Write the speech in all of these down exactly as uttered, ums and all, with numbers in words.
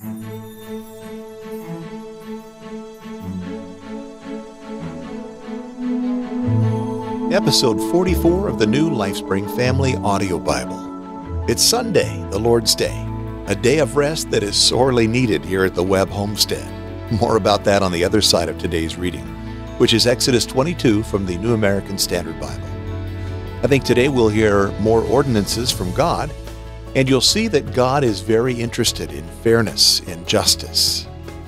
Episode forty-four of the New LifeSpring Family Audio Bible. It's Sunday, the Lord's Day, a day of rest that is sorely needed here at the Webb Homestead. More about that on the other side of today's reading, which is Exodus twenty-two from the New American Standard Bible. I think today we'll hear more ordinances from God, and you'll see that God is very interested in fairness and justice.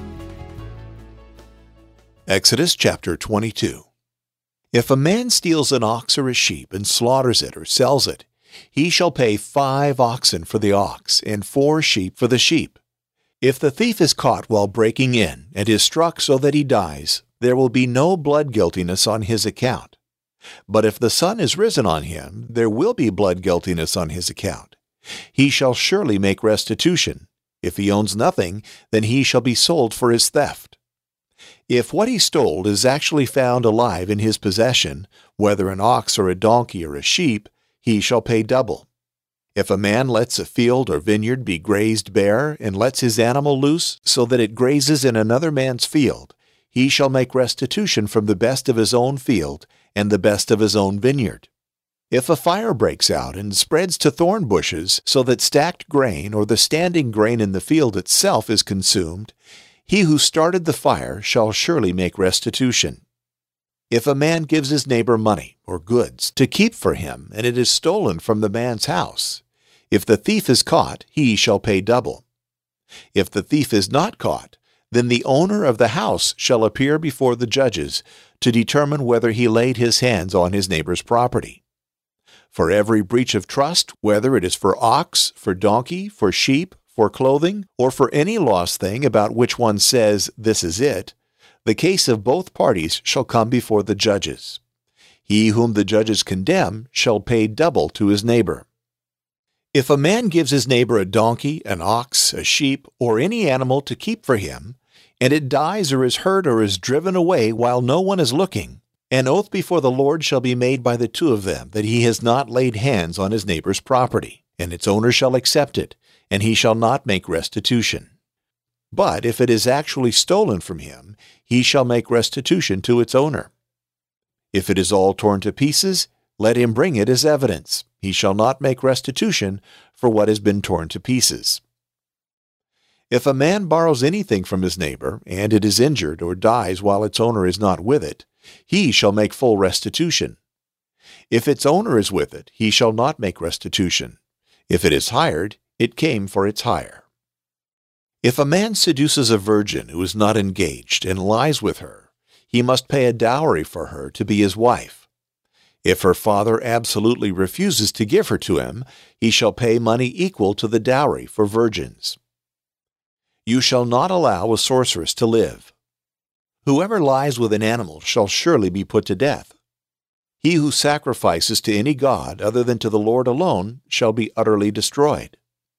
Exodus chapter twenty-two. If a man steals an ox or a sheep and slaughters it or sells it, he shall pay five oxen for the ox and four sheep for the sheep. If the thief is caught while breaking in and is struck so that he dies, there will be no blood guiltiness on his account. But if the sun is risen on him, there will be blood guiltiness on his account. He shall surely make restitution. If he owns nothing, then he shall be sold for his theft. If what he stole is actually found alive in his possession, whether an ox or a donkey or a sheep, he shall pay double. If a man lets a field or vineyard be grazed bare and lets his animal loose so that it grazes in another man's field, he shall make restitution from the best of his own field and the best of his own vineyard. If a fire breaks out and spreads to thorn bushes so that stacked grain or the standing grain in the field itself is consumed, he who started the fire shall surely make restitution. If a man gives his neighbor money or goods to keep for him, and it is stolen from the man's house, if the thief is caught, he shall pay double. If the thief is not caught, then the owner of the house shall appear before the judges to determine whether he laid his hands on his neighbor's property. For every breach of trust, whether it is for ox, for donkey, for sheep, for clothing, or for any lost thing about which one says, "This is it," the case of both parties shall come before the judges. He whom the judges condemn shall pay double to his neighbor. If a man gives his neighbor a donkey, an ox, a sheep, or any animal to keep for him, and it dies or is hurt or is driven away while no one is looking, an oath before the Lord shall be made by the two of them that he has not laid hands on his neighbor's property, and its owner shall accept it, and he shall not make restitution. But if it is actually stolen from him, he shall make restitution to its owner. If it is all torn to pieces, let him bring it as evidence. He shall not make restitution for what has been torn to pieces. If a man borrows anything from his neighbor, and it is injured or dies while its owner is not with it, he shall make full restitution. If its owner is with it, he shall not make restitution. If it is hired, it came for its hire. If a man seduces a virgin who is not engaged and lies with her, he must pay a dowry for her to be his wife. If her father absolutely refuses to give her to him, he shall pay money equal to the dowry for virgins. You shall not allow a sorceress to live. Whoever lies with an animal shall surely be put to death. He who sacrifices to any god other than to the Lord alone shall be utterly destroyed.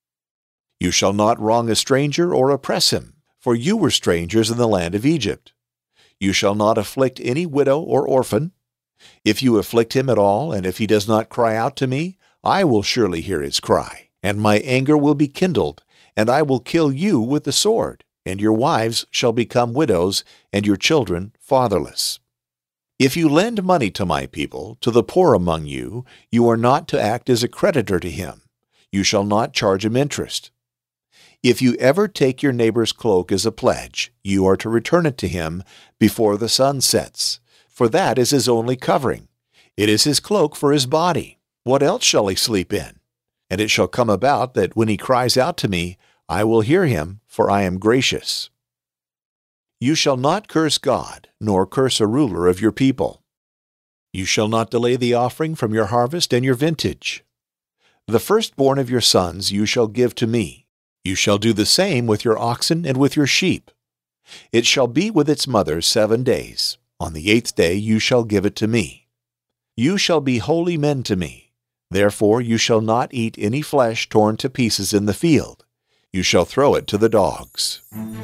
You shall not wrong a stranger or oppress him, for you were strangers in the land of Egypt. You shall not afflict any widow or orphan. If you afflict him at all, and if he does not cry out to me, I will surely hear his cry, and my anger will be kindled, and I will kill you with the sword, and your wives shall become widows, and your children fatherless. If you lend money to my people, to the poor among you, you are not to act as a creditor to him. You shall not charge him interest. If you ever take your neighbor's cloak as a pledge, you are to return it to him before the sun sets, for that is his only covering. It is his cloak for his body. What else shall he sleep in? And it shall come about that when he cries out to me, I will hear him, for I am gracious. You shall not curse God, nor curse a ruler of your people. You shall not delay the offering from your harvest and your vintage. The firstborn of your sons you shall give to me. You shall do the same with your oxen and with your sheep. It shall be with its mother seven days. On the eighth day you shall give it to me. You shall be holy men to me. Therefore you shall not eat any flesh torn to pieces in the field. You shall throw it to the dogs.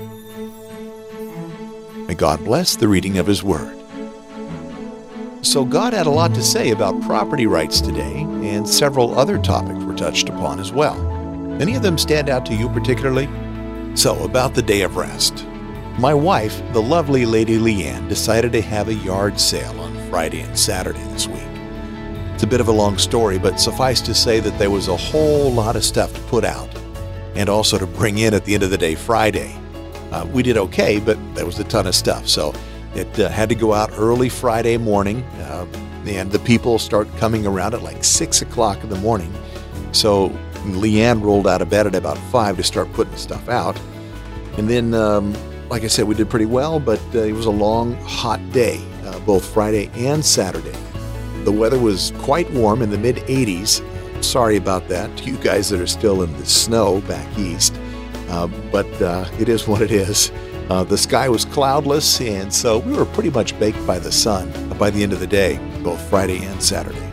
May God bless the reading of His Word. So God had a lot to say about property rights today, and several other topics were touched upon as well. Any of them stand out to you particularly? So, about the day of rest. My wife, the lovely Lady Leanne, decided to have a yard sale on Friday and Saturday this week. It's a bit of a long story, but suffice to say that there was a whole lot of stuff to put out and also to bring in at the end of the day Friday. Uh, we did okay, but there was a ton of stuff, so it uh, had to go out early Friday morning, uh, and the people start coming around at like six o'clock in the morning. So Leanne rolled out of bed at about five to start putting the stuff out. And then, um, like I said, we did pretty well, but uh, it was a long, hot day, uh, both Friday and Saturday. The weather was quite warm in the mid eighties. Sorry about that to you guys that are still in the snow back east, uh, but uh, it is what it is. Uh, the sky was cloudless, and so we were pretty much baked by the sun by the end of the day, both Friday and Saturday.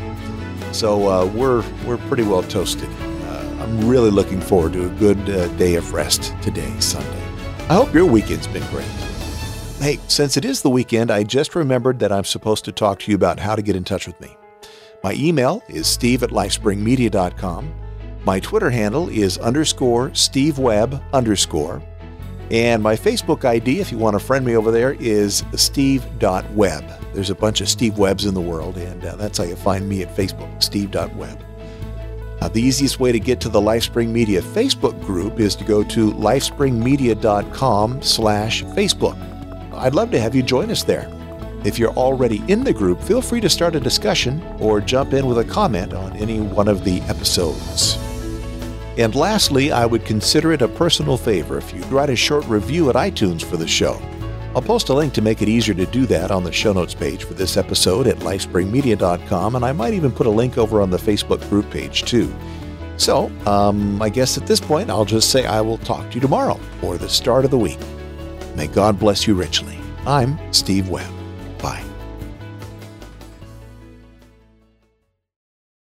So uh, we're we're pretty well toasted. Uh, I'm really looking forward to a good uh, day of rest today, Sunday. I hope your weekend's been great. Hey, since it is the weekend, I just remembered that I'm supposed to talk to you about how to get in touch with me. My email is steve at lifespringmedia dot com. My Twitter handle is underscore stevewebb underscore. And my Facebook I D, if you want to friend me over there, is steve dot webb. There's a bunch of Steve Webbs in the world, and uh, that's how you find me at Facebook, steve dot webb. Uh, the easiest way to get to the LifeSpring Media Facebook group is to go to lifespringmedia dot com slash Facebook. I'd love to have you join us there. If you're already in the group, feel free to start a discussion or jump in with a comment on any one of the episodes. And lastly, I would consider it a personal favor if you'd write a short review at iTunes for the show. I'll post a link to make it easier to do that on the show notes page for this episode at lifespringmedia dot com, and I might even put a link over on the Facebook group page too. So, um, I guess at this point, I'll just say I will talk to you tomorrow or the start of the week. May God bless you richly. I'm Steve Webb. Bye.